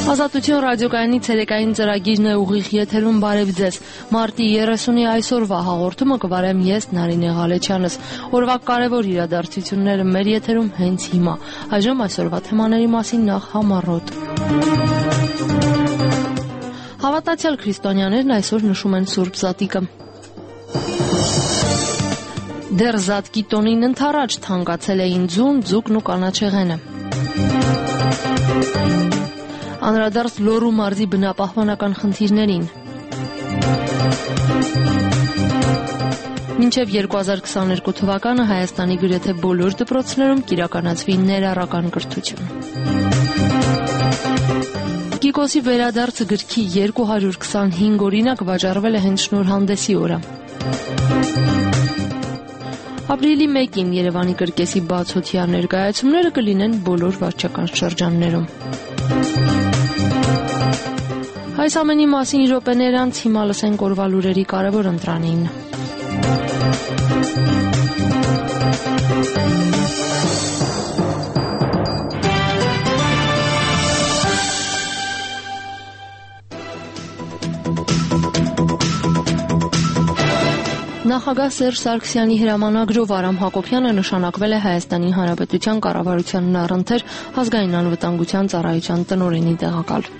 Ազատություն ռադիոկայանի ցերեկային ծրագիրն է ուղիղ եթերում բարև ձեզ։ Մարտի 30-ի այսօրվա հաղորդումը կվարեմ ես Նարինե Ղալեչյանս։ Օրվա կարևոր իրադարձությունները մեր եթերում հենց հիմա։ Այժմ այսօրվա թեմաների մասին նախ համառոտ։ Հավատացյալ քրիստոնյաներն այսօր նշում են Սուրբ Զատիկը։ Դեռ Զատկի տոնին ընդառաջ թանկացել էին ձուն, ձուկն ու կանաչեղենը։ Անդրադարձ Լոռու մարզի բնապահպանական խնդիրներին։ Մինչև 2022 թվականը Հայաստանի գրեթե բոլոր դպրոցներում կիրականացվի ներառական կրթություն։ Կիկոսի վերադարձը գրքի 225 օրինակ վաճառվել է հենց շնորհանդեսի օրը։ Ապրիլի 1-ին Երևանի կրկեսի բացօթյա ներկայացումները կլինեն բոլոր վարչական շրջաններում։ Այս ամենի մասին րոպեներ անց հիմա լսենք օրվա լուրերի կարևոր ընտրանին։ Նախագահ Սերժ Սարգսյանի հրամանագրով Արամ Հակոբյանը նշանակվել է Հայաստանի Հանրապետության կառավարության առընթեր ազգային անվտանգության ծառայության տնօրենի տեղակալ։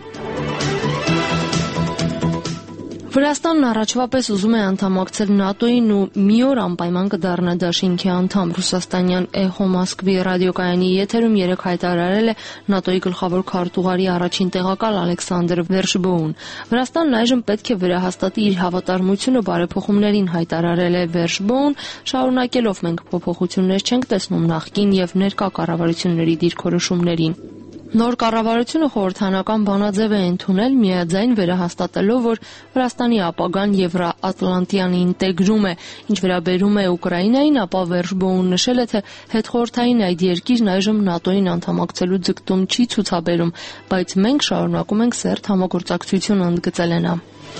Վրաստանն առաջվա պես ուզում է անդամակցել ՆԱՏՕ-ին ու մի օր անպայման կդառնա դաշինքի անդամ։ Ռուսաստանյան «Էխո Մոսկվի» ռադիոկայանի եթերում երեկ հայտարարել է ՆԱՏՕ-ի գլխավոր քարտուղարի առաջին տեղակալ Ալեքսանդր Վերշբոուն։ Վրաստանն այժմ պետք է վերահաստատի իր հավատարմությունը բարեփոխումներին, հայտարարել է Վերշբոուն, շարունակելով մենք փոփոխություններ չենք տեսնում նախկին եւ ներկա կառավարությունների դիրքորոշումներին։ Նոր կառավարությունը խորհրդանական բանաձև է ընդունել, միաձայն վերահաստատելով, որ Վրաստանի ապագան Եվրոատլանտյան ինտեգրում է։ Ինչ վերաբերում է Ուկրաինային, ապա Վերշբոուն նշել է, թե հետխորհրդային այդ երկիրն այժմ ՆԱՏՕ-ին անդամակցելու ձգտում չի ցուցաբերում, բայց մենք շարունակում ենք սերտ համագործակցություն, ընդգծել է նա։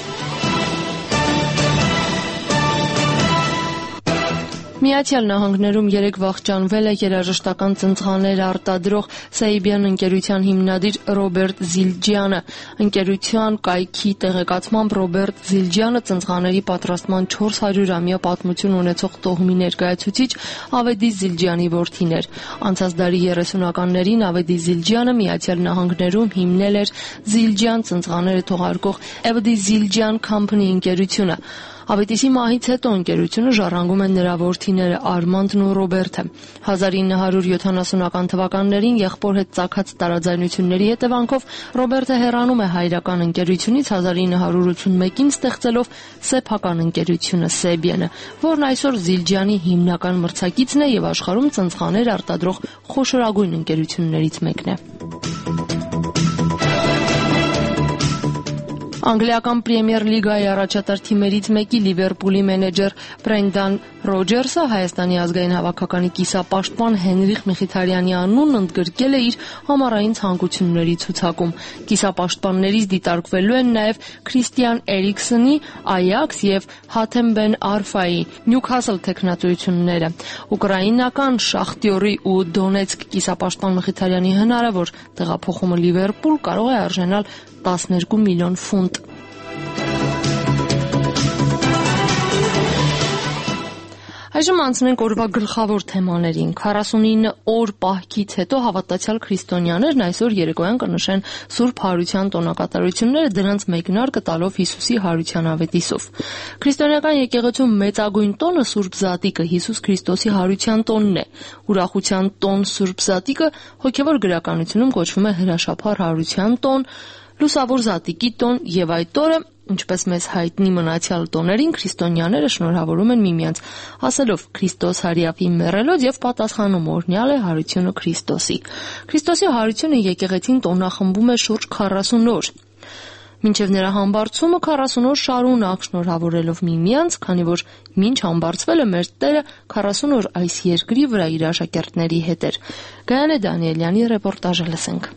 Միացյալ Նահանգներում երեկ վախճանվել է երաժշտական ծնծղաներ արտադրող Sabian ընկերության հիմնադիր Ռոբերտ Զիլջյանը։ Ընկերության կայքի տեղեկացմամբ Ռոբերտ Զիլջյանը ծնծղաների պատրաստման 400-ամյա պատմություն ունեցող տոհմի ներկայացուցիչ Ավեդի Զիլջյանի որդին էր։ Անցած դարի 30-ականներին Ավեդի Զիլջյանը Միացյալ Նահանգներում հիմնել էր Զիլջյան ծնծղաները թողարկող Avedi Zildjian Company ընկերությունը։ Ավետիսի մահից հետո ընկերությունը ժառանգում են նրա որդիները Արմանդն ու Ռոբերտը։ 1970-ական թվականներին եղբոր հետ ծագած տարաձայնությունների հետևանքով Ռոբերտը հեռանում է հայրական ընկերությունից 1981-ին ստեղծելով սեփական ընկերությունը Sabian-ը, որն այսօր Զիլջյանի հիմնական մրցակիցն է եւ աշխարհում ծնծղաներ արտադրող խոշորագույն ընկերություններից մեկն է։ Անգլիական Պրեմիեր լիգայի առաջատար թիմերից մեկի Լիվերպուլի մենեջեր Բրենդան Ռոջերսը Հայաստանի ազգային հավաքականի կիսապաշտպան Հենրիխ Միխիթարյանի անունն ընդգրկել է իր համառային ցանկությունների ցուցակում։ Կիսապաշտպաններից դիտարկվելու են նաև Քրիստիան Էրիքսոնի, Այաքս եւ Հաթեմ Բեն Արֆայի Նյուքասլ թեկնածությունները։ Ուկրաինական Շախտյորի ու Դոնեցկ կիսապաշտպան Միխիթարյանի հնարավոր տեղափոխումը Լիվերպուլ կարող է արժանալ 12 միլիոն ֆունտ։ Այժմ անցնենք օրվա գլխավոր թեմաներին։ 49 օր պահքից հետո հավատացյալ քրիստոնյաներն այսօր երեկոյան կնշեն Սուրբ Հարության տոնակատարությունները, դրանց մեկնարկը տալով Հիսուսի հարության ավետիսով։ Քրիստոնեական եկեղեցու մեծագույն տոնը Սուրբ Զատիկը Հիսուս Քրիստոսի հարության տոնն է։ Ուրախության տոն Սուրբ Զատիկը հոգևոր գրականությունում կոչվում է հրաշափառ հարության տոն, լուսավոր Զատիկի տոն եւ այդ օրը, ինչպես մեզ հայտնի մնացյալ տոներին, քրիստոնյաները շնորհավորում են միմյանց, ասելով Քրիստոս հարյափի մեռելոց եւ պատասխանում օրհնյալ է հարությունը Քրիստոսի։ Քրիստոսի հարությունը եկեղեցին տոնախմբում է շուրջ 40 օր։ Մինչև նրա համբարձումը 40 օր շարունակ շնորհավորելով միմյանց, քանի որ մինչ համբարձվելը մեր Տերը 40 օր այս երկրի վրա իր աշակերտների հետ էր։ Գայանե Դանիելյանի ռեպորտաժը լսենք։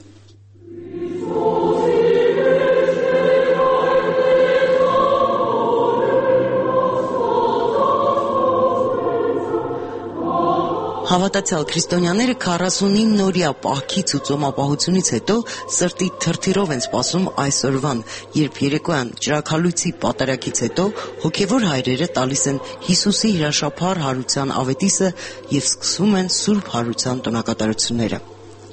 Հավատացյալ քրիստոնյաները 49 օրյա պահքից ու ծոմապահությունից հետո սրտի թրթիրով են սպասում այսօրվան, երբ երեկոյան ճրագալույցի պատարագից հետո հոգևոր հայրերը տալիս են Հիսուսի հրաշափառ հարության ավետիսը եւ սկսվում են Սուրբ Հարության տոնակատարությունները։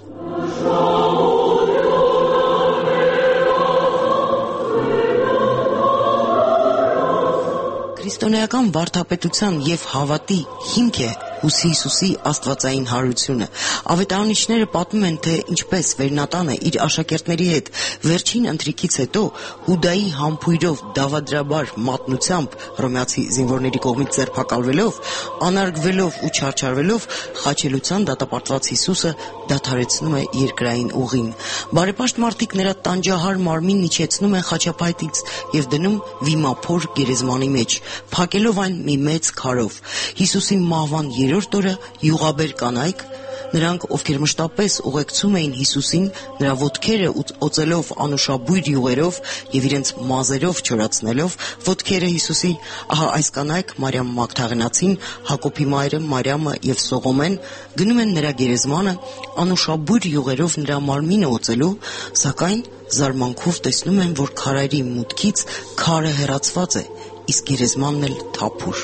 Քրիստոնեական վարդապետության եւ հավատի հիմք է Հիսուսի աստվածային հարությունը։ Ավետարանիչները պատմում են, թե ինչպես Վերնատանը իր աշակերտների հետ վերջին ընթրիքից հետո Հուդայի համբույրով դավադրաբար մատնությամբ հռոմեացի զինվորների կողմից ձերբակալվելով, անարգվելով ու չարչարվելով խաչելության դատապարտված Հիսուսը դադարեցնում է երկրային ուղին։ Բարեպաշտ մարդիկ նրա տանջահար մարմինն իջեցնում են խաչապայտից եւ դնում վիմափոր գերեզմանի մեջ, փակելով այն մի մեծ քարով։ Հիսուսի մահվան երրորդ օրը յուղաբեր կանայք, նրանք, ովքեր մշտապես ուղեկցում էին Հիսուսին, նրա ոտքերը օծելով անուշաբույր յուղերով եւ իրենց մազերով չորացնելով ոտքերը Հիսուսի, ահա այս կանայք Մարիամ Մագդաղենացին, Հակոբի մայրը Մարիամը եւ Սողոմեն գնում են նրա գերեզմանը անուշաբույր յուղերով նրա մարմինը օծելու, սակայն զարմանքով տեսնում են, որ քարայրի մուտքից քարը հեռացված է, իսկ գերեզմանն էլ թափուր։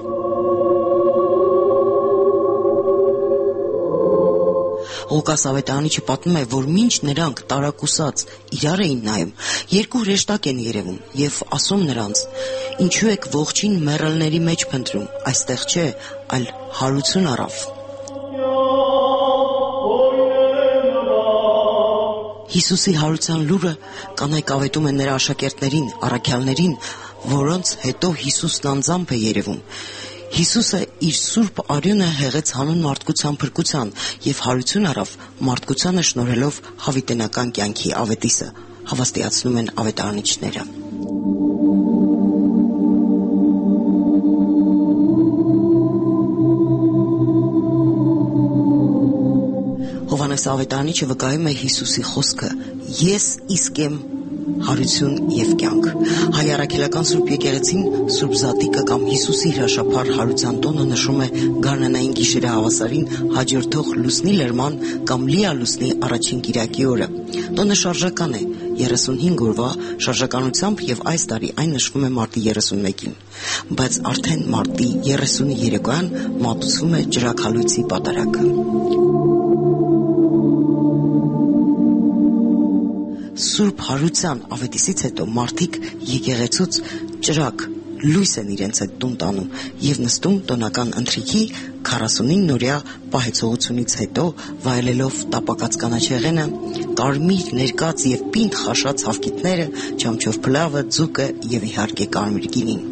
Ղուկաս ավետարանիչը պատմում է, որ մինչ նրանք տարակուսած իրար էին նայում, երկու հրեշտակ են երևում եւ ասում նրանց. «Ինչու եք ողջին մեռելների մեջ փնտրում, այստեղ չէ, այլ հարություն առավ»։ Հիսուսի հարության լուրը կանայք ավետում են նրա աշակերտներին, առաքյալներին, որոնց հետո Հիսուսն անձամբ է երևում։ Հիսուսը իր սուրբ արյունը հեղեց հանուն մարդկության փրկության եւ հարություն առավ մարդկությանը շնորհելով հավիտենական կյանքի ավետիսը, հավաստիացնում են ավետարանիչները։ Հովհաննես ավետարանիչը վկայում է Հիսուսի խոսքը. «Ես իսկ եմ հարություն եւ կյանք»։ Հայ առաքելական Սուրբ եկեղեցին Սուրբ Զատիկը կամ Հիսուսի հրաշափառ հարության տոնը նշում է գարնանային գիշերը հավասարին հաջորդող լուսնի լրման կամ լիա լուսնի առաջին կիրակի օրը։ Տոնը շարժական է 35 օրվա շարժականությամբ եւ այս տարի այն նշվում է մարտի 31-ին, բայց արդեն մարտի 30-ի երեկոյան մատուցվում է ճրագալույցի պատարագը։ Սուրբ Հարության ավետիսից հետո մարդիկ եկեղեցուց ճրագ լույս են իրենց հետ տուն տանում եւ նստում տոնական ընթրիքի 49-օրյա պահեցողությունից հետո վայելելով տապակած կանաչեղենը, կարմիր ներկած եւ պինդ խաշած հավկիթները, չամչով փլավը, ձուկը եւ իհարկե կարմիր գինին։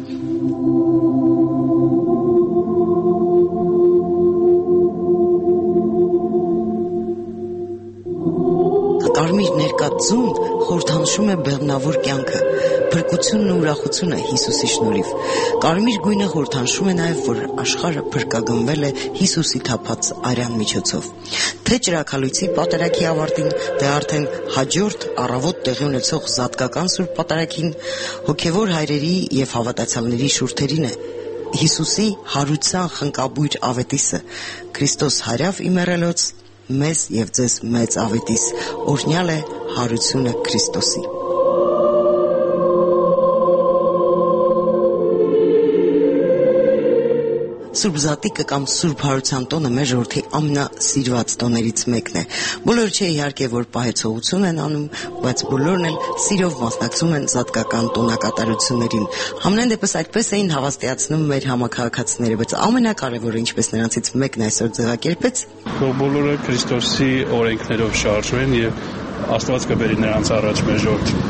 Կարմիր ներկածուն խորհրդանշում է բեղմնավոր կյանքը, փրկությունն ու ուրախությունը Հիսուսի շնորհիվ։ Կարմիր գույնը խորհրդանշում է նաև, որ աշխարհը փրկագնվել է Հիսուսի թափած արյան միջոցով։ Թե ճրագալույցի պատարագի ավարտին, թե արդեն հաջորդ առավոտ տեղի ունեցող զատկական Սուրբ պատարագին, հոգևոր հայրերի եւ հավատացյալների շուրթերին է Հիսուսի հարության խնկաբույր ավետիսը. «Քրիստոս հարավ իմերելոց, մեզ եւ ձեզ մեծ ավետիս, օրհնյալ է հարությունը Քրիստոսի»։ Սուրբ Զատիկը կամ Սուրբ Հարության տոնը մեր ժողովրդի ամենասիրված տոներից մեկն է։ Բոլորը չէ իհարկե, որ պահեցողություն են անում, բայց բոլորն էլ սիրով մասնակցում են զատկական տոնակատարություններին։ Համենայն դեպս այդպես էին հավաստիացնում մեր համաքաղաքացիները, բայց ամենակարևորը, ինչպես նրանցից մեկն այսօր ձևակերպեց, որ բոլորը Քրիստոսի օրենքներով շարժվեն եւ Աստված կբերի նրանց առաջ մեր ժողովրդին։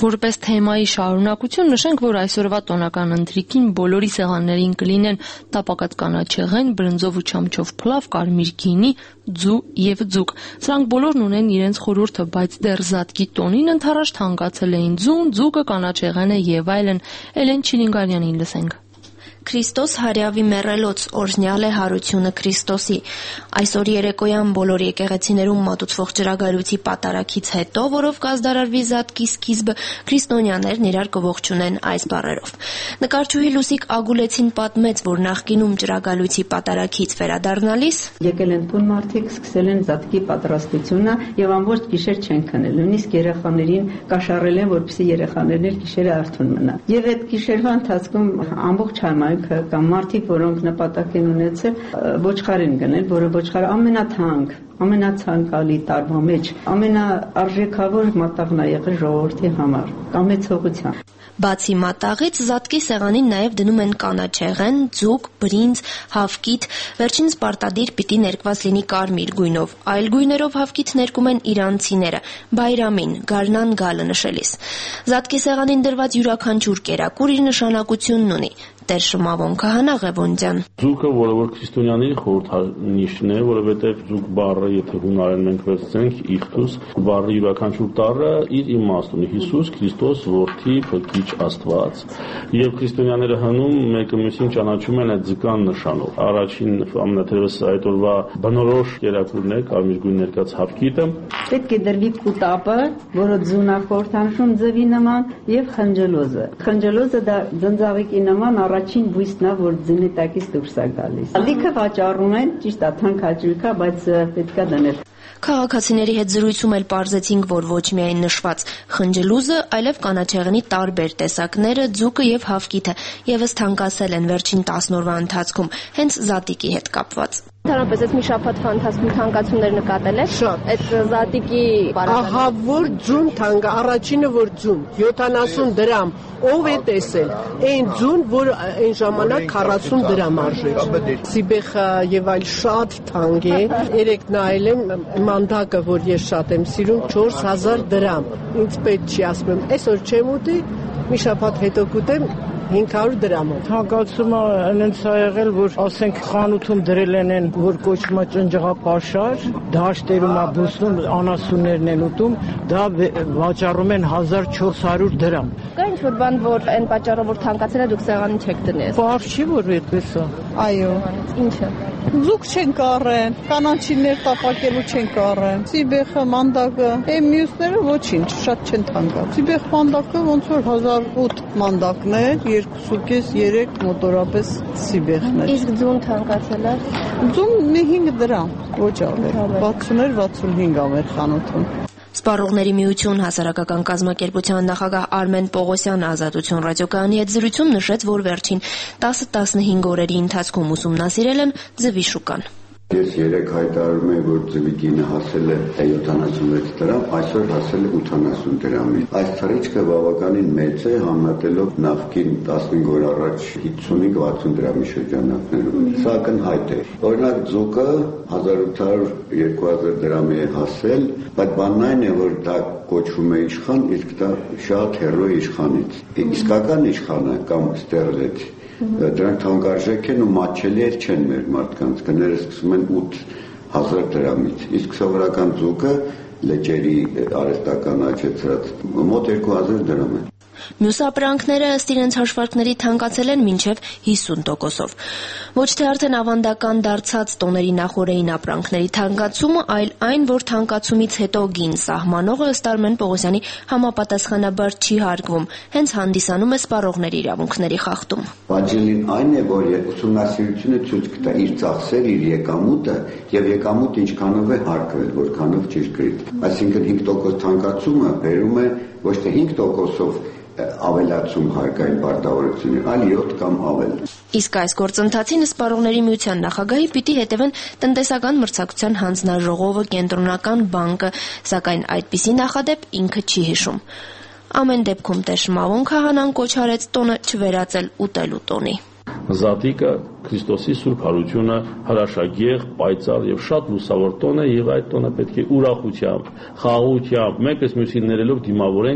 Որպես թեմայի շարունակություն նշենք, որ այսօրվա տոնական ընթրիքին բոլորի սեղաններին կլինեն տապակած կանաչեղեն, բրնձով ու չամչով փլավ, կարմիր գինի, ձու եւ ձուկ։ Սրանք բոլորն ունեն իրենց խորհուրդը, բայց դեռ Զատկի տոնին ընդառաջ թանկացել էին ձուն, ձուկը, կանաչեղենը եւ այլն։ Էլեն Չիլինգարյանին լսենք։ Քրիստոս հարյավի մեռելոց, օրհնյալ է հարությունը Քրիստոսի։ Այսօր երեկոյան բոլոր եկեղեցիներում մատուցվող ջրագայլույցի պատարագից հետո, որով կազդարարվի Զատկի սկիզբը, քրիստոնյաներն իրար կողջունեն այս բառերով։ Նկարչուհի Լուսիկ Ագուլեցին պատմեց, որ նախկինում ջրագայլույցի պատարագից վերադառնալիս եկել են տուն մարդիկ, սկսել են Զատկի պատրաստությունը եւ ամբողջ գիշեր չեն քնել։ Նույնիսկ երեխաներին կաշառել են, որպեսզի երեխաներն էլ գիշերը արթուն մնան։ Եվ այդ գիշերվա ընթացքում ամբողջ համայնքը կամ մարդիկ, որոնք նպատակ են ունեցել, ոչխար են գնել, որը ոչխարը ամենացանկալի տարվա մեջ ամենաարժեքավոր մատաղն է եղել ժողովրդի համար, կամեցողության։ Բացի մատաղից, Զատկի սեղանին նաև դնում են կանաչեղեն, ձուկ, բրինձ, հավկիթ, վերջինս պարտադիր պիտի ներկված լինի կարմիր գույնով, այլ գույներով հավկիթ ներկում են իրանցիները, բայրամին, գարնան գալը նշելիս։ Զատկի սեղանին դրված յուրաքանչյուր կերակուր իր նշանակությունն ունի։ Տեր Շմավոն Քահանա Ղևոնդյան։ Ձուկը, որը որ քրիստոնյաների խորհրդանիշն է, որովհետև ձուկ բառը, եթե հունարեն մենք վերցնենք, իխտուս, բառը յուրաքանչյուր տառը իր իմաստ ունի, Հիսուս Քրիստոս որդի փրկիչ Աստված։ Եվ քրիստոնյաները հնում մեկը մյուսին ճանաչում են այդ ձկան նշանով։ Առաջին ամենաթերևս այդ օրվա բնորոշ կերակուրն է կարմիր գույն ներկած հավկիթը։ Պետք է դրվի կուտապը, որը ձունա խորհրդանշում ձվի նման, եւ խնջլոզը։ Խնջլոզը դա ձնձավիկի նման առաջին բույսն է, որ ձնի տակից դուրս է գալիս։ Լիքը վաճառում են, ճիշտ է, թանկաճույք է, բայց պետք է դնել։ Քաղաքացիների հետ զրույցում էլ պարզեցինք, որ ոչ միայն նշված խնջլուզը, այլև կանաչեղենի տարբեր տեսակները, ձուկը եւ հավկիթը եւս թանկացել են վերջին 10 օրվա ընթացքում, հենց Զատիկի հետ կապված։ Ընդհանրապես այս մի շաբաթվա ընթացքում թանկացումներ նկատել եք։ Շատ։ Այդ Զատիկի բարակը։ Ահա որ ձուն թանկա, առաջինը որ ձուն 70 դրամ, ով է տեսել։ Այն ձուն, որ այն ժամանակ 40 դրամ արժեր։ Սիբեխը եւ այլ շատ թանկ է։ Երեք նայել եմ մանդակը, որ ես շատ եմ սիրում, 4000 դրամ։ Ինձ պետք չի, ասում եմ, այսօր չեմ ուտի, մի շաբաթ հետո կուտեմ 500 դրամով։ Թանկացումը այնց է եղել, որ ասենք խանութում դրել են, որ կոչվում է ջնջղապաշար, դաշտերում է բուսնում, անասուններն են ուտում, դա վաճառում են 1400 դրամ։ Կա ինչ-որ բան, որ այն պատճառով որ թանկացել է, դուք սեղանին չեք դնել։ Բաղ չի, որ այդպես է։ Այո։ Ինչը։ Ձուկ չեն կառեն, կանաչիներ տապակելու չեն կառեն, սիբեխը, մանդակը, այն մյուսները ոչինչ, շատ չեն թանկացել։ Սիբեխ մանդակը ոնց որ 1008 մանդակն է, 2.5-3 մոտորապես սիբեխն է։ Իսկ ձուն թանկացել է։ Ձուն մի 5 դրամ, ոչ ավելի, 60-65 ա մեր խանութում։ Սպառողների միություն հասարակական կազմակերպության նախագահ Արմեն Պողոսյանը Ազատություն ռադիոկայանի հետ զրույցում նշեց, որ վերջին 10-15 օրերի ընթացքում ուսումնասիրել են ձվի շուկան։ Ես երեք հայտարարում եմ, որ ձվի գինը հասել է 76 դրամ, այսօր հասել է 80 դրամի։ Այս թռիչքը բավականին մեծ է, համեմատելով նախկին 15 օր առաջ 55-60 դրամի շրջանակներում։ Սա ակնհայտ է։ Օրինակ ձուկը 1800-2000 դրամի է հասել, բայց բանն այն է, որ դա կոչվում է իշխան, իսկ դա շատ հեռու է իշխանից։ Իսկական իշխանը կամ ստերլետ դրանք թանկարժեք են ու մատչելի չեն մեր մարդկանց, գները սկսում են 8000 դրամից, իսկ սովորական ձուկը լճերի արհեստական աճեցրած մոտ 2000 դրամ է։ Մյուս ապրանքները ըստ իրենց հաշվարկների թանկացել են մինչև 50%-ով։ Ոչ թե արդեն ավանդական դարձած տոների նախօրեին ապրանքների թանկացումը, այլ այն, որ թանկացումից հետո գին սահմանողը ըստ Արմեն Պողոսյանի համապատասխանաբար չի հարգվում, հենց հանդիսանում է սպառողների իրավունքների խախտում։ Բաժելին այն է, որ ուսումնասիրությունը ցույց կտա իր ծախսեր, իր եկամուտը եւ եկամուտը ինչքանով է հարկվել, որքանով ճշգրիտ։ Այսինքն 5% թանկացումը բերում է ոչ թե 5%-ով ավելացում հարկային պարտավորություններ, այլ 7 կամ ավել։ Իսկ այս գործընթացին սպառողների միության նախագահի պիտի հետևեն տնտեսական մրցակցության հանձնաժողովը, կենտրոնական բանկը, սակայն այդպիսի նախադեպ ինքը չի հիշում։ Ամեն դեպքում Տեր Շմավոն Քահանան կոչ արեց տոնը չվերածել ուտելու տոնի։ Զատիկը Քրիստոսի սուրբ հարությունը հրաշագեղ, պայծառ եւ շատ լուսավոր տոն է եւ այդ տոնը պետք է ուրախությամբ, խաղաղությամբ, մեկս մյուսին ներելով դիմավորենք։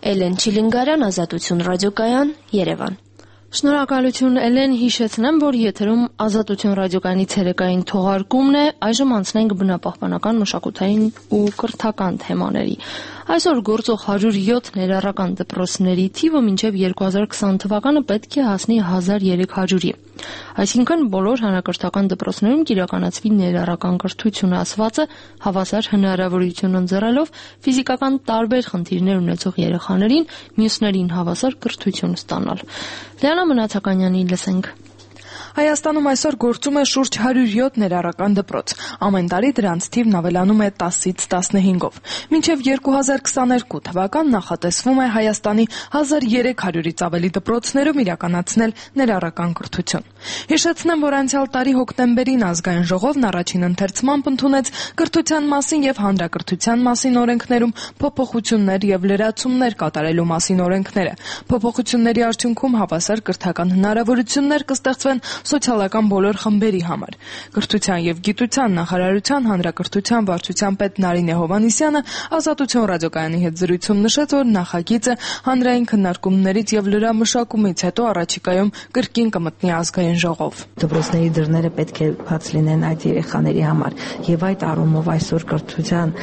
Էլեն Չիլինգարյան, Ազատություն ռադիոկայան, Երևան։ Շնորհակալություն Էլեն, հիշեցնեմ, որ եթերում Ազատություն ռադիոկայանի ցերեկային թողարկումն է, այժմ անցնենք բնապահպանական, մշակութային ու կրթական թեմաների։ Այսօր գործող 107 ներառական դպրոցների թիվը մինչև 2020 թվականը պետք է հասնի 1300-ի։ Այսինքն բոլոր հանրակրթական դպրոցներում կիրականացվի ներառական կրթություն ասվածը հավասար հնարավորություն ընձեռելով ֆիզիկական տարբեր խնդիրներ ունեցող երեխաներին մյուսներին հավասար կրթություն ստանալ։ Լիանա Մնացականյանի լսենք։ Հայաստանում այսօր գործում է շուրջ 107 ներառական դպրոց։ Ամեն տարի դրանց թիվն ավելանում է 10-ից 15-ով։ Մինչև 2022 թվական նախատեսվում է Հայաստանի 1300-ից ավելի դպրոցներում իրականացնել ներառական կրթություն։ Հիշեցնեմ, որ անցյալ տարի հոկտեմբերին ազգային ժողովն առաջին ընթերցմամբ ընդունեց կրթության մասին եւ հանրակրթության մասին օրենքներում փոփոխություններ եւ լրացումներ կատարելու մասին օրենքները։ Փոփոխությունների արդյունքում հավասար կրթական հնարավորություններ կստեղծվեն սոցիալական բոլոր խմբերի համար։ Կրթության եւ գիտության նախարարության հանրակրթության վարչության պետ Նարինե Հովհաննիսյանը Ազատություն ռադիոկայանի հետ զրույցում նշեց, որ նախագիծը հանրային քննարկումներից եւ լրամշակումից հետո առաջիկայում կրկին կմտնի ազգային ժողով։ Դպրոցների դռները պետք է բաց լինեն այդ երեխաների համար եւ այդ առումով այսօր կրթության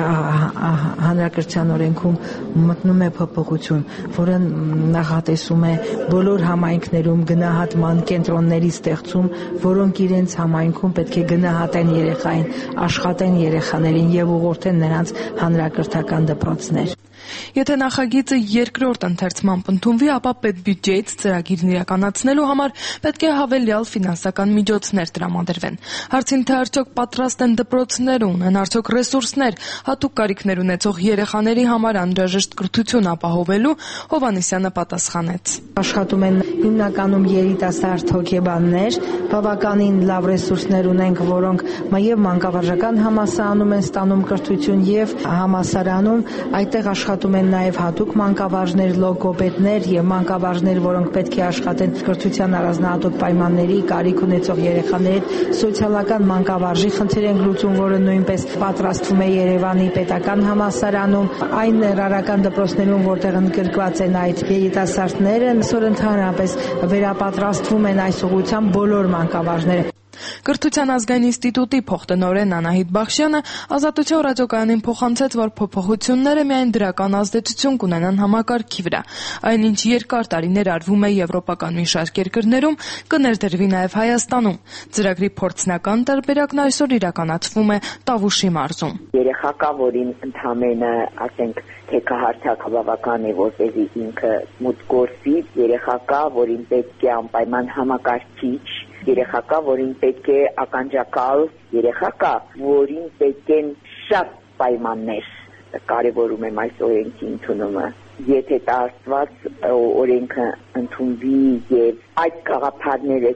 հանրակրթության օրենքում մտնում է փոփոխություն, որը նախատեսում է բոլոր համայնքներում գնահատման կենտրոնների ստեղծում, որոնք իրենց համայնքում պետք է գնահատեն երեխային, աշխատեն երեխաներին եւ ուղղորդեն նրանց հանրակրթական դպրոցներ։ Եթե նախագիծը երկրորդ ընթերցմամբ ընդունվի, ապա պետբյուջեից ծրագիրն իրականացնելու համար պետք է հավելյալ ֆինանսական միջոցներ տրամադրվեն։ Հարցին թե արդյոք պատրաստ են դպրոցները, ունեն արդյոք ռեսուրսներ հատուկ կարիքներ ունեցող երեխաների համար անհրաժեշտ կրթություն ապահովելու, Հովհաննիսյանը պատասխանեց. Աշխատում են հիմնականում երիտասարդ հոգեբաններ, բավականին լավ ռեսուրսներ ունենք, որոնք եւ մանկավարժական համալսարանում են ստանում կրթություն եւ համալսարանում այդտեղ աշխատում են նաև հատուկ մանկավարժներ, լոգոպեդներ եւ մանկավարժներ, որոնք պետք է աշխատեն կրթության առանձնահատուկ պայմանների կարիք ունեցող երեխաների հետ։ Սոցիալական մանկավարժի խնդիր են լուծում, որը նույնպես պատրաստվում է Երևանի պետական համալսարանում, այն ներառական դպրոցներում, որտեղ ընդգրկված են այդ երիտասարդները, այսօր ընդհանրապես վերապատրաստվում են այս ուղղությամբ բոլոր մանկավարժները։ Կրթության ազգային ինստիտուտի փոխտնօրեն Անահիտ Բախշյանը Ազատություն ռադիոկայանին փոխանցեց, որ փոփոխությունները միայն դրական ազդեցություն կունենան համակարգի վրա։ Այնինչ երկար տարիներ արվում է եվրոպական մի շարք երկրներում, կներդրվի նաև Հայաստանում։ Ծրագրի փորձնական տարբերակն այսօր իրականացվում է Տավուշի մարզում։ Երեխա կա, որին ընդհանրապես ասենք թեքահարթակ բավական է, որպեսզի ինքը մուտք գործի, երեխա կա, որին պետք է անպայման համակարգիչ, երեխա կա, որին պետք է ականջակալ, երեխա կա, որին պետք են շատ պայմաններ, կարևորում եմ այս օրենքի ընդունումը։ Եթե տարածված օրենքը ընդունվի եւ այդ գաղափարները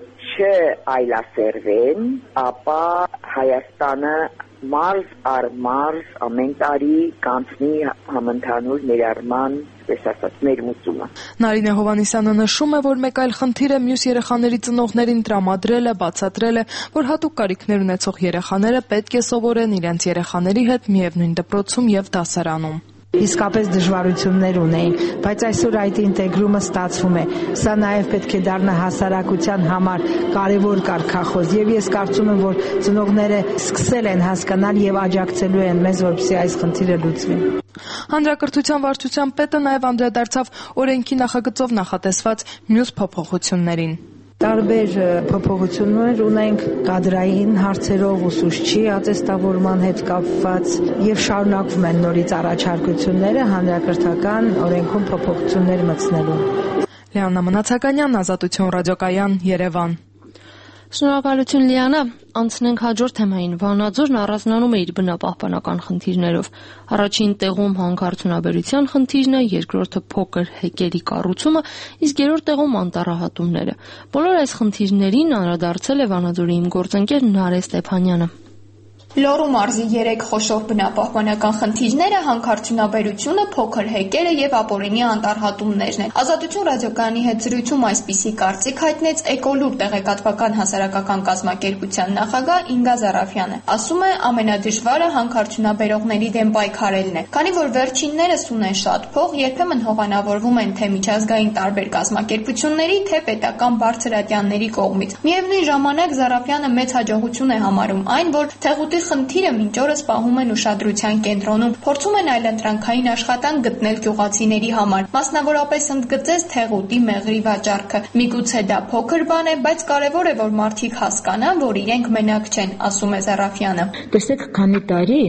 չայլասերվեն, ապա Հայաստանը մարզ առ մարզ ամեն տարի կանցնի համընդհանուր ներառման ներմուծումը։ Նարինե Հովհաննիսյանը նշում է, որ մեկ այլ խնդիր է մյուս երեխաների ծնողներին տրամադրելը, բացատրելը, որ հատուկ կարիքներ ունեցող երեխաները պետք է սովորեն իրենց երեխաների հետ միևնույն դպրոցում եւ դասարանում։ Իսկապես դժվարություններ ունեին, բայց այսօր այդ ինտեգրումը ստացվում է։ Սա նաև պետք է դառնա հասարակության համար կարևոր կարգախոս, եւ ես կարծում եմ, որ ծնողները սկսել են հասկանալ եւ աջակցելու են մեզ, որպեսզի այս խնդիրը լուծվի։ Հանրակրթության վարչության պետը նաև անդրադարձավ օրենքի նախագծով նախատեսված մյուս փոփոխություններին։ Տարբեր փոփոխություններ ունենք կադրային հարցերով, ուսուցչի ատեստավորման հետ կապված եւ շարունակվում են նորից առաջարկությունները հանրակրթական օրենքում փոփոխություններ մտցնելու։ Լիանա Մնացականյան, Ազատություն ռադիոկայան, Երևան։ Շնորհակալություն Լիանա, անցնենք հաջորդ թեմային։ Վանաձորն առանձնանում է իր բնապահպանական խնդիրներով։ Առաջին տեղում հանքարդյունաբերության խնդիրն է, երկրորդը փոքր հեկերի կառուցումը, իսկ երրորդ տեղում անտառահատումները։ Բոլոր այս խնդիրներին անդրադարձել է Վանաձորի իմ գործընկեր Նարէ Ստեփանյանը։ Լոռու մարզի 3 խոշոր բնապահպանական խնդիրները հանքարդյունաբերությունը, փոքր հեկերը եւ ապօրինի անտառհատումներն են։ Ազատություն ռադիոկայանի հետ զրույցում այսպիսի կարծիք հայտնեց Էկոլուր տեղեկատվական հասարակական կազմակերպության նախագահ Ինգա Զարաֆյանը։ Ասում է, ամենադժվարը հանքարդյունաբերողների դեմ պայքարելն է, քանի որ վերջիններս ունեն շատ փող, երբեմն հովանավորվում են թե միջազգային տարբեր կազմակերպությունների, թե պետական բարձրատյանների կողմից։ Միևնույն ժամանակ Զարաֆյանը մեծ հաջողություն է համարում այն, որ թեղուտի խնդիրը մինչ օրս պահում են ուշադրության կենտրոնում, փորձում են այլընտրանքային աշխատանք գտնել գյուղացիների համար, մասնավորապես ընդգծեց թեղուտի մեղրի վաճառքը։ Միգուցե դա փոքր բան է, բայց կարևոր է, որ մարդիկ հասկանան, որ իրենք մենակ չեն, ասում է Զարաֆյանը։ Տեսեք, քանի տարի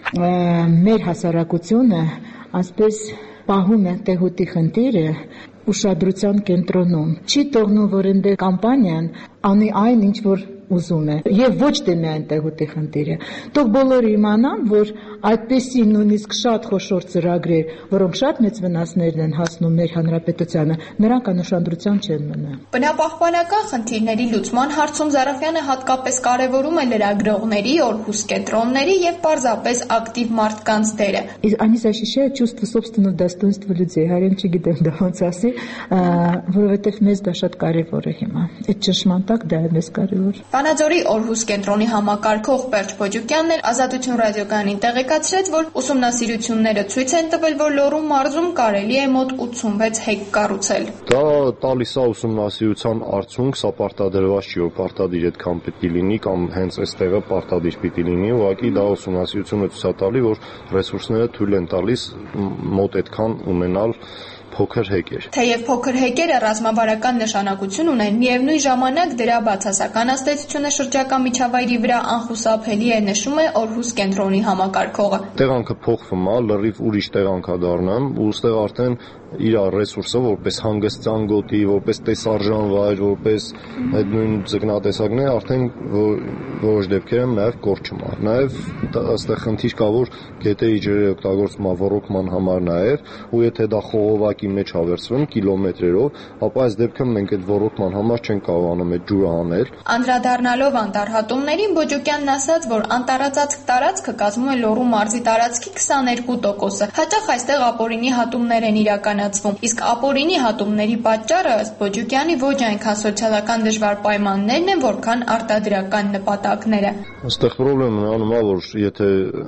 մեր հասարակությունը ասպես պահում է թեղուտի խնդիրը ուշադրության կենտրոնում։ Չի թողնում, որ այնտեղ կամպանիան անի այն, ինչ որ ուզում է, եւ ոչ թե միայն թեղուտի խնդիրը։ Թող բոլորը իմանան, որ այդպեսի նույնիսկ շատ խոշոր ծրագրեր, որոնք շատ մեծ վնասներ են հասնում մեր հանրապետությանը, նրանք անուշադրության չեն մնա։ Բնապահպանական խնդիրների луծման հարցում Զարաֆյանը հատկապես կարևորում է լրագրողների, օրհուս կենտրոնների եւ պարզապես ակտիվ մարդկանց դերը։ Они защищают чувство собственного достоинства людей, հարեն չգիտեմ դա ոնց ասի, որովհետեւ մեզ դա շատ կարևոր է հիմա։ Այդ ճշմարտակ դա է մեզ կարևոր։ Վանաձորի օրհուս կենտրոնի համակարգող Պերճ Փոջուկյանն էլ Ազատություն ռադիոկայանին տեղեկացրեց, որ ուսումնասիրությունները ցույց են տվել, որ Լոռու մարզում կարելի է մոտ 86 հեկ կառուցել։ Դա տալիս է ուսումնասիրության արդյունք, սա պարտադրված չի, որ պարտադիր այդքան պետք է լինի կամ հենց այստեղը պարտադիր պիտի լինի, ուղղակի դա ուսումնասիրությունը ցույց է տալի, որ ռեսուրսները թույլ են տալիս մոտ այդքան ունենալ փոքր հեկեր։ Թեև փոքր հեկերը ռազմավարական նշանակություն ունեն, միևնույն ժամանակ դրա բացասական ազդեցությունը շրջակա միջավայրի վրա անխուսափելի է, նշում է օրհուս կենտրոնի համակարգողը։ Տեղանքը փոխվում է, լրիվ ուրիշ տեղանք է դառնում, ու ուստեղ արդեն իր ռեսուրսը որպես հանգստյան գոտի, որպես տեսարժան վայր, որպես այդ նույն ձկնատեսակներ արդեն որոշ դեպքերում նաև կորչում է։ Նաև այստեղ խնդիր կա, որ գետերի ջրերը օգտագործվում է ոռոգման համար նաև, ու եթե դա խողովակի մեջ հավերցվում կիլոմետրերով, ապա այս դեպքում մենք այդ ոռոգման համար չենք կարողանում այդ ջուրը անել։ Անդրադառնալով անտառհատումներին, Բոջոկյանն ասաց, որ անտառածածկ տարածքը կազմում է Լոռու մարզի տարածքի 22%-ը։ Հաճախ այստեղ ապօրինի հատումներ են իրականացվում, իսկ ապօրինի հատումների պատճառը ըստ Բոջոկյանի ոչ այնքան սոցիալական դժվար պայմաններն են, որքան արտադրական նպատակները։ Այստեղ խնդրեմն անում է, որ եթե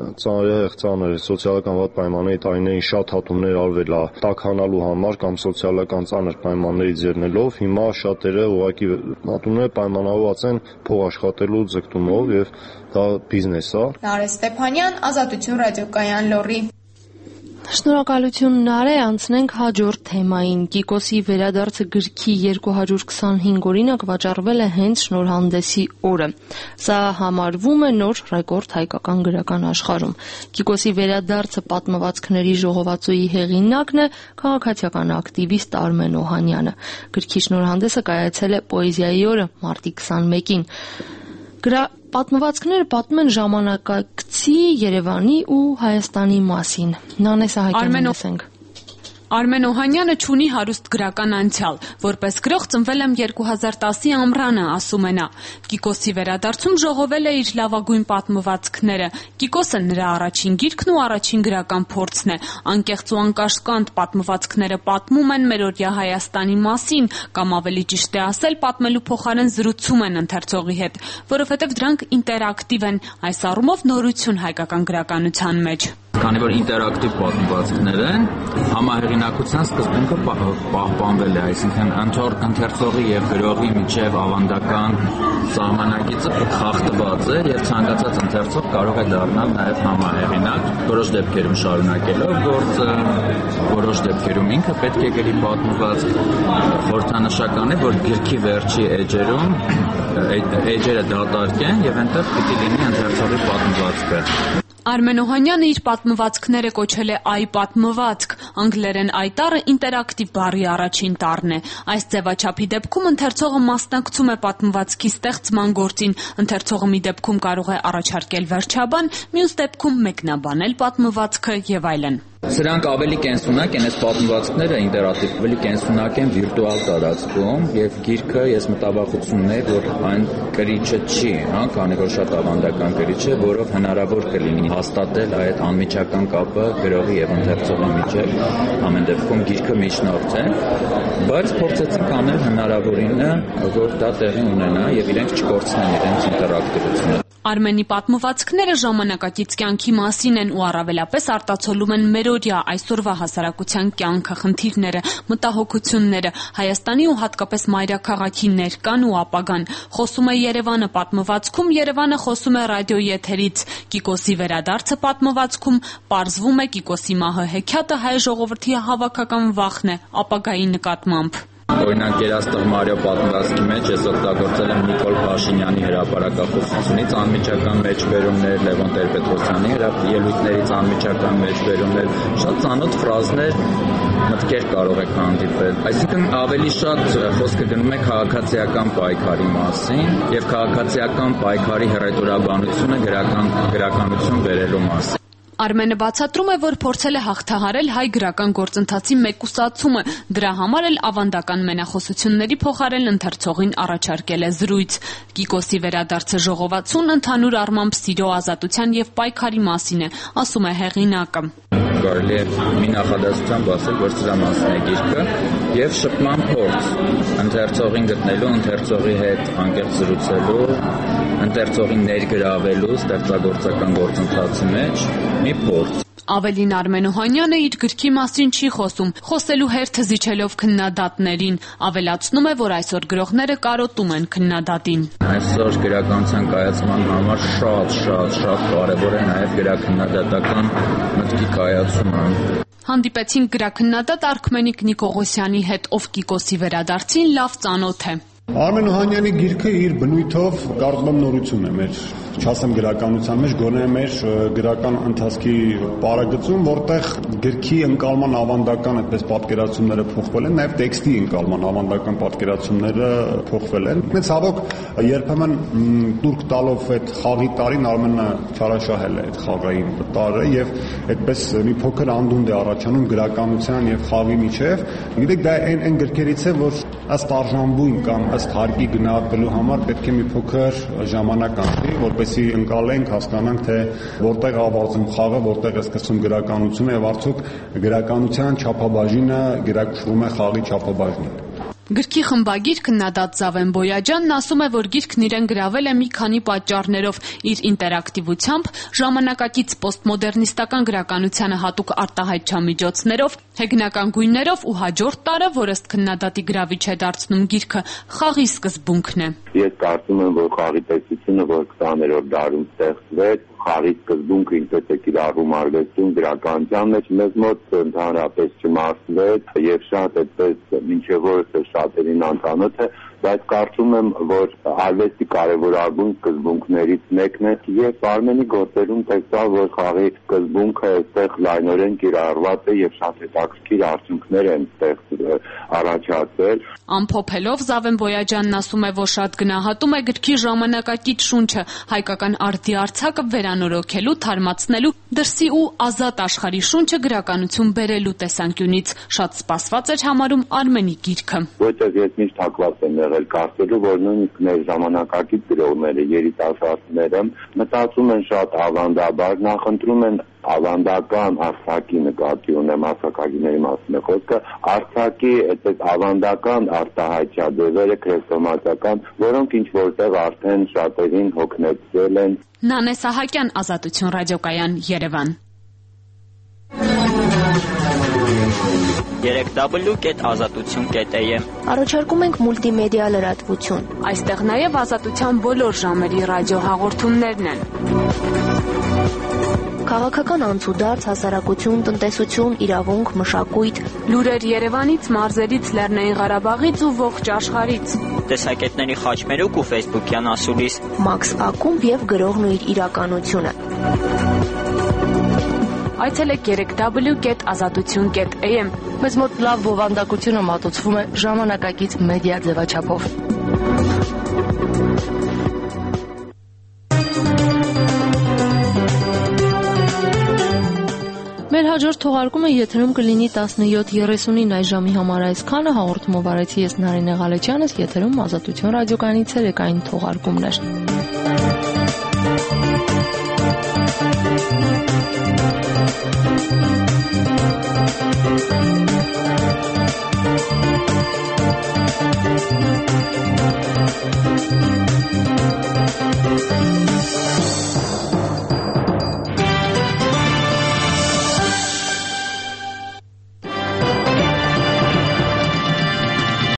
ծանր սոցիալական վատ պայմանների տարիներին շատ հատումներ արվել է տաքանալու համար կամ սոցիալական ծանր պայմաններից ելնելով, հիմա շատերը ուղղակի հատումները պայմանավորված են փող աշխատելու ձգտումով եւ դա բիզնես է։ Նարէ Ստեփանյան, Ազատություն ռադիոկայան, Լոռի։ Շնորհակալություն Նարէ, անցնենք հաջորդ թեմային։ Կիկոսի վերադարձը գրքի 225 օրինակ վաճառվել է հենց շնորհանդեսի օրը։ Սա համարվում է նոր ռեկորդ հայկական գրական աշխարհում։ Կիկոսի վերադարձը պատմվածքների ժողովածուի հեղինակն է քաղաքացիական ակտիվիստ Արմեն Օհանյանը։ Գրքի շնորհանդեսը կայացել է Պոեզիայի օրը մարտի 21-ին։ Պատմվածքները պատմում են ժամանակակցի Երևանի ու Հայաստանի մասին։ Նանե Սահակյանն ասենք։ Արմեն Օհանյանը չունի հարուստ գրական անցյալ, որպես գրող ծնվել եմ 2010-ի ամռանը, ասում է նա։ Կիկոսի վերադարձում ժողովել է իր լավագույն պատմվածքները։ Կիկոսը նրա առաջին գիրքն ու առաջին գրական փորձն է։ Անկեղծ ու անկաշկանդ պատմվածքները պատմում են մերօրյա Հայաստանի մասին, կամ ավելի ճիշտ է ասել, պատմելու փոխարեն զրուցում են ընթերցողի հետ, որովհետև դրանք ինտերակտիվ են, այս առումով նորություն հայկական գրականության մեջ։ Քանի որ ինտերակտիվ պատմվածքներ են, համահեղինակության սկզբունքը պահպանվել է, այսինքն ընթերցողի եւ գրողի միջև ավանդական սահմանակիցը խախտված է եւ ցանկացած ընթերցող կարող է դառնալ նաեւ համահեղինակ, որոշ դեպքերում շարունակելով գործը, որոշ դեպքերում ինքը պետք է գրի պատմվածք։ Խորհրդանշական է, որ գրքի վերջի էջերում էջերը դատարկ են եւ այնտեղ պիտի լինի ընթերցողի պատմվածքը։ Արմեն Օհանյանը իր պատմվածքները կոչել է «Այ պատմվածք», անգլերեն «այ» տառը ինտերակտիվ բառի առաջին տառն է։ Այս ձևաչափի դեպքում ընթերցողը մասնակցում է պատմվածքի ստեղծման գործին, ընթերցողը մի դեպքում կարող է առաջարկել վերջաբան, մյուս դեպքում մեկնաբանել պատմվածքը եւ այլն։ Սրանք ավելի կենսունակ են, այս պատմվածքները ինտերակտիվ, ավելի կենսունակ են վիրտուալ տարածքում եւ գիրքը ես մտավախություն ունեի, որ այն կրիչը չի, քանի որ շատ ավանդական կրիչ է, որով հնարավոր կլինի հաստատել այդ անմիջական կապը գրողի եւ ընթերցողի միջեւ, ամեն դեպքում գիրքը միջնորդ է, բայց փորձեցինք անել հնարավորինը, որ դա տեղի ունենա եւ իրենք չկորցնեն իրենց ինտերակտիվությունը։ Արմենի պատմվածքները ժամանակակից կյանքի մասին են ու առավելապես արտացոլում են մերօրյա այսօրվա հասարակության կյանքը, խնդիրները, մտահոգությունները, Հայաստանի ու հատկապես մայրաքաղաքի ներկան ու ապագան։ Խոսում է Երևանը պատմվածքում, Երևանը խոսում է ռադիոյի եթերից։ Կիկոսի վերադարձը պատմվածքում, պարզվում է Կիկոսի մահը հեքիաթը հայ ժողովրդի հավաքական վախն է ապագայի նկատմամբ։ Օրինակ Երաստղ Մարիո պատմվածքի մեջ ես օգտագործել եմ Նիկոլ Փաշինյանի հրապարակախոսությունից անմիջական մեջբերումներ, Լևոն Տեր-Պետրոսյանի ելույթներից անմիջական մեջբերումներ, շատ ծանոթ ֆրազներ, մտքեր կարող եք հանդիպել։ Այսինքն ավելի շատ խոսքը գնում է քաղաքացիական պայքարի մասին եւ քաղաքացիական պայքարի հռետորաբանությունը գրականություն վերելու մասին։ Արմենը բացատրում է, որ փորձել է հաղթահարել հայ գրական գործընթացի մեկուսացումը, դրա համար էլ ավանդական մենախոսությունների փոխարեն ընթերցողին առաջարկել է զրույց։ Կիկոսի վերադարձը ժողովածուն ընդհանուր առմամբ սիրո, ազատության եւ պայքարի մասին է, ասում է հեղինակը։ Կարելի է մի նախադասությամբ ասել, որ սրա մասին է գիրքը եւ շփման փորձ ընթերցողին գտնելու, ընթերցողի հետ անկեղծ զրուցելու, ընթերցողին ներգրավելու ստեղծագործական գործընթացի մեջ մի փորձ։ Ավելին Արմեն Օհանյանը իր գրքի մասին չի խոսում, խոսելու հերթը զիջելով քննադատներին, ավելացնում է, որ այսօր գրողները կարոտում են քննադատին։ Այսօր գրականության կայացման համար շատ կարևոր է նաև գրաքննադատական մտքի կայացումը։ Հանդիպեցին գրաքննադատ Արքմենիկ Նիկողոսյանի հետ, ով Կիկոսի վերադարձին լավ ծանոթ է։ Արմեն Օհանյանի գիրքը իր բնույթով կարծում եմ նորություն է մեր, չասեմ գրականության մեջ, գոնե մեր գրական ընթացքի պարագծում, որտեղ գրքի ընկալման ավանդական այդպես պատկերացումները փոխվել են, նաև տեքստի ընկալման ավանդական պատկերացումները փոխվել են։ Մեծ ցավոք երբեմն տուրք տալով այդ խաղի տարին Արմենը չարաշահել է այդ խաղային տարը եւ այդպես մի փոքր անդունդ է առաջանում գրականության եւ խաղի միջեւ։ Գիտեք, դա այն գրքերից է, որ ըստ արժանվույն կամ ըստ հարկի գնահատվելու համար պետք է մի փոքր ժամանակ անցնի, որպեսզի ընկալենք, հասկանանք, թե որտեղ ավարտում խաղը, որտեղ է սկսվում գրականությունը եւ արդյոք գրականության չափաբաժինը գերակշռում է խաղի չափաբաժնին։ Գրքի խմբագիր քննադատ Զավեն Բոյաջյանն ասում է, որ գիրքն իրեն գրավել է մի քանի պատճառներով՝ իր ինտերակտիվությամբ, ժամանակակից պոստմոդեռնիստական գրականությանը հատուկ արտահայտչամիջոցներով, հեգնական գույներով ու հաջորդ տարը, որ ըստ քննադատի գրավիչ է դարձնում գիրքը, խաղի սկզբունքն է։ Ես կարծում եմ, որ խաղի տեսությունը, որ 20-րդ դարում ստեղծվեց, խաղի սկզբունքը ինքնից է կիրառում արվեստում, գրականության մեջ մեզ մոտ ընդհանրապես չմարսվեց եւ շատ այդպես մինչեւ օրս շատերին անծանոթ է, բայց կարծում եմ, որ արվեստի կարևորագույն սկզբունքներից մեկն է եւ Արմենի գործերում տեսա, որ խաղի սկզբունքը այստեղ լայնորեն կիրառված է եւ շատ հետաքրքիր արդյունքներ են ստեղծվել առաջացել։ Ամփոփելով Զավեն Բոյաջյանն ասում է, որ շատ գնահատում է գրքի ժամանակակից շունչը, հայկական արդի արձակը վերանորոգելու, թարմացնելու, դրսի ու ազատ աշխարհի շունչը գրականություն բերելու տեսանկյունից շատ սպասված էր համարում Արմենի գիրքը։ Որտեղ ես միշտ հակված եմ եղել կարծելու, որ նույնիսկ մեր ժամանակակից գրողները, երիտասարդները մտածում են շատ ավանդաբար, նախընտրում են ավանդական արձակի նկատի ունեմ, արձակագիրների մասին է խոսքը, արձակի այդպես ավանդական արտահայտչադեպերը քրեստոնեական, որոնք ինչ որտեղ արդեն շատերին հոգնեցրել են։ Նանե Սահակյան, Ազատություն ռադիոկայան, Երևան։ www.azatutun.am Առաջարկում ենք մուլտիմեդիա լրատվություն։ Այստեղ նաև ազատության բոլոր ժամերի ռադիոհաղորդումներն են։ Քաղաքական անցուդարձ, հասարակություն, տնտեսություն, իրավունք, մշակույթ, լուրեր Երևանից, մարզերից, Լեռնային Ղարաբաղից ու ողջ աշխարհից։ Տեսակետների խաչմերուկ ու ֆեյսբուքյան ասուլիս։ Մաքս Ակումբ եւ գրողն ու իր իրականությունը։ Այցելեք www.azatutun.am։ Մեզ մոտ լավ բովանդակությունը մատուցվում է ժամանակակից մեդիա ձևաչափով։ Մեր հաջորդ թողարկումը եթերում կլինի 17:30-ին այս ժամի համար այսքանը հաղորդումով արեցի ես Նարինե Ղալեչյանս, եթերում Ազատություն ռադիոկայանի ցերեկային թողարկումներ։